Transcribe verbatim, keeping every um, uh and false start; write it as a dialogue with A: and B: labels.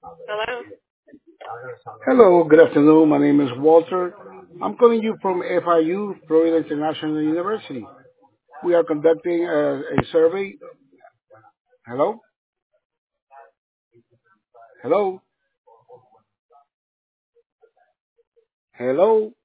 A: Hello.
B: Hello, good afternoon. My name is Walter. I'm calling you from F I U, Florida International University. We are conducting a, a survey. Hello? Hello? Hello?